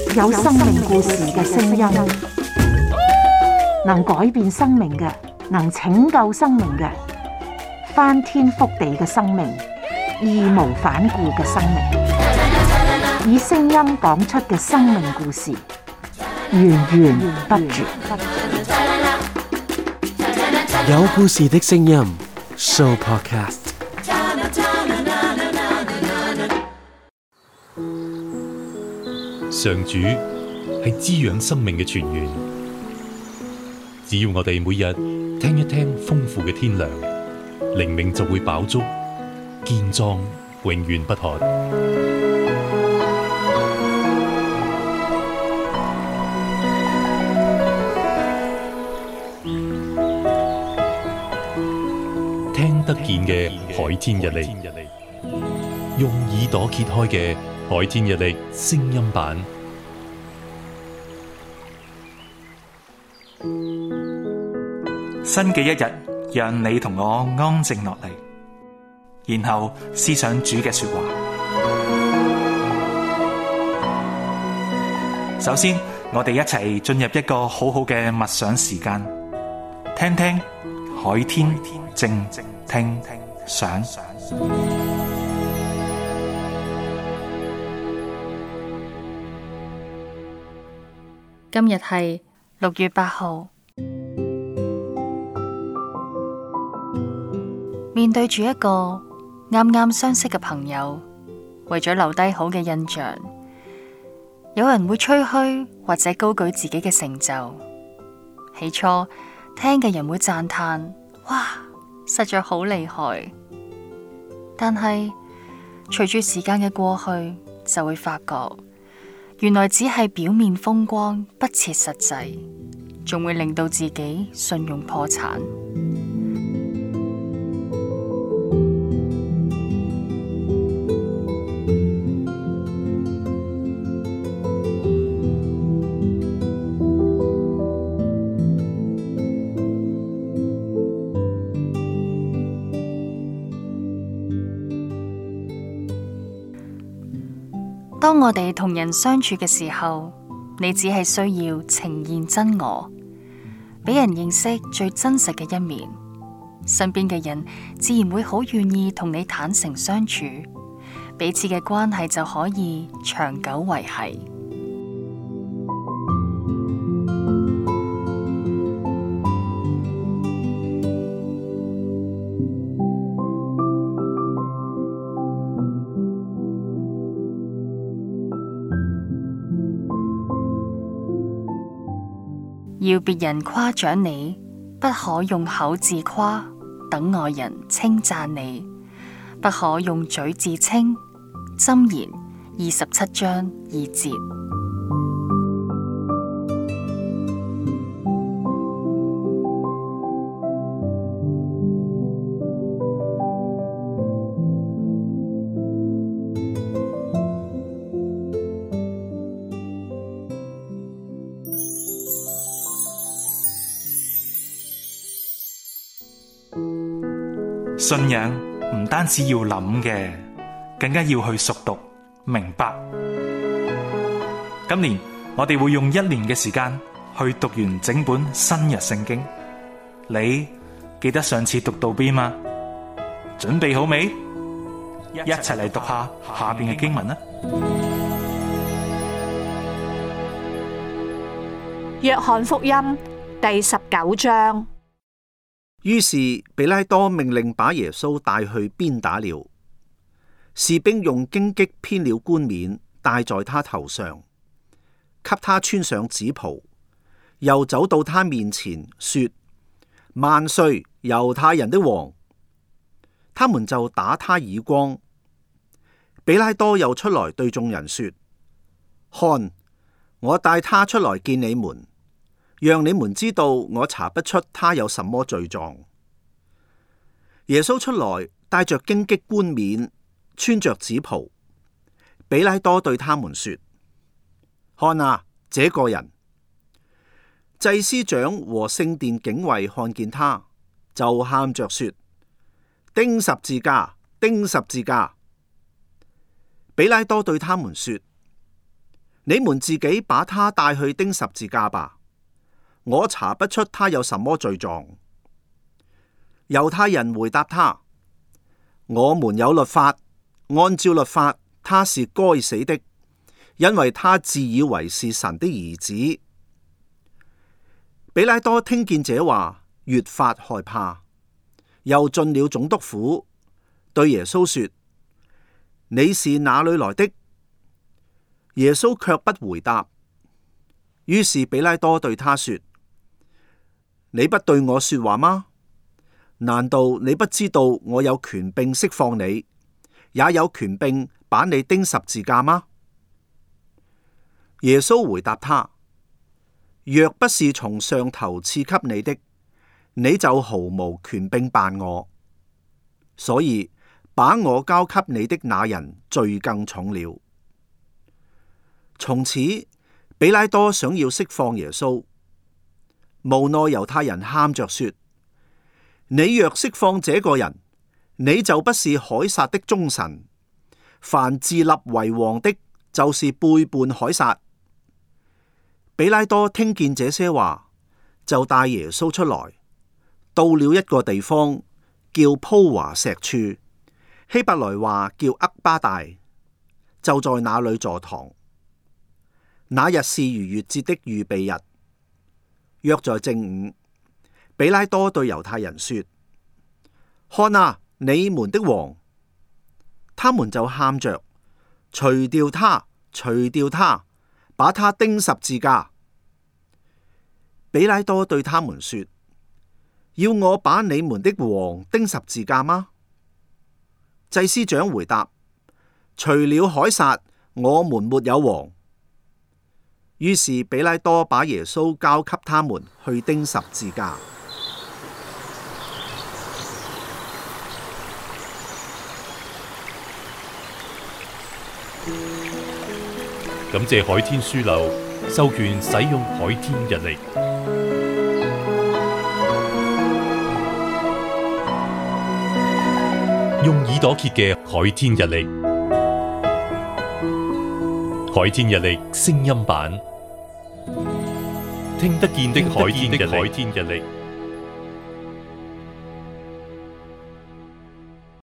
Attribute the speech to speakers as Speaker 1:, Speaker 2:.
Speaker 1: 有生命故事嘅聲音，能改變生命嘅，能拯救生命嘅，翻天覆地嘅生命，義無反顧嘅生命，以聲音講出嘅生命故事，源源不絕。
Speaker 2: 有故事的聲音 Show Podcast。
Speaker 3: 上主係滋養生命嘅泉源，只要我哋每日聽一聽豐富嘅天糧，靈命就會飽足、健壯、永遠不渴。聽得見嘅海天日曆，用耳朵揭開嘅海天日曆聲音版，
Speaker 4: 新嘅一日，讓你同我安靜落嚟，然後思想主嘅說話。首先，我哋一齊進入一個好好嘅默想時間，聽聽海天靜聽想。
Speaker 5: 今日係6月8號。面對住一個啱啱相識嘅朋友，為咗留低好嘅印象，有人會吹噓或者高舉自己嘅成就。起初聽嘅人會讚嘆：哇，實在好厲害！但係隨住時間嘅過去，就會發覺原來只係表面風光，不切實際，仲會令到自己信用破產。當我哋同人相處嘅時候，你只係需要呈現真我，俾人認識最真實嘅一面，身邊嘅人自然會好願意同你坦誠相處，彼此嘅關係就可以長久維繫。要別人誇獎你，不可用口自誇；等外人稱讚你，不可用嘴自稱。箴言27章2節。
Speaker 4: 信仰唔單止要諗嘅，更加要去熟讀明白。今年我哋會用1年嘅時間去讀完整本新約聖經。你記得上次讀到邊嗎？準備好未？一齊嚟讀下下邊嘅經文啦。
Speaker 6: 約翰福音第19章。
Speaker 7: 於是彼拉多命令把耶穌帶去鞭打了，士兵用荊棘編了冠冕戴在他頭上，給他穿上紫袍，又走到他面前說：萬歲，猶太人的王！他們就打他耳光。彼拉多又出來對眾人說：看，我帶他出來見你們，讓你們知道我查不出他有什麼罪狀。耶穌出來，帶着荊棘冠冕，穿着紫袍。彼拉多對他們說：看啊，這個人！祭司長和聖殿警衛看見他，就喊着說：釘十字架，釘十字架！彼拉多對他們說： 你們自己把他帶去釘十字架吧，我查不出他有什麼罪狀。猶太人回答他：我們有律法，按照律法，他是該死的，因為他自以為是神的兒子。比拉多聽見這話，越發害怕，又進了總督府，對耶穌說：你是哪裏來的？耶穌卻不回答。於是比拉多對他說：你不對我說話嗎？難道你不知道我有權柄釋放你，也有權柄把你釘十字架嗎？耶穌回答他：若不是從上頭賜給你的，你就毫無權柄辦我。所以把我交給你的那人罪更重了。從此，比拉多想要釋放耶穌，無奈猶太人喊着說：你若釋放這個人，你就不是凱撒的忠臣。凡自立為王的，就是背叛凱撒。比拉多聽見這些話，就帶耶穌出來，到了一個地方，叫鋪華石處，希伯來話叫厄巴大，就在那裏坐堂。那日是逾越節的預備日，約在正午。比拉多對猶太人說：看啊，你們的王！他們就喊着：除掉他，除掉他，把他釘十字架。比拉多對他們說：要我把你們的王釘十字架嗎？祭司長回答：除了凱撒，我們沒有王。於是比拉多把耶穌交給他們去釘十字架。
Speaker 3: 感謝海天書樓授權使用海天日曆，用耳朵揭嘅海天日曆，海天日曆聲音版，聽得見的海天日曆。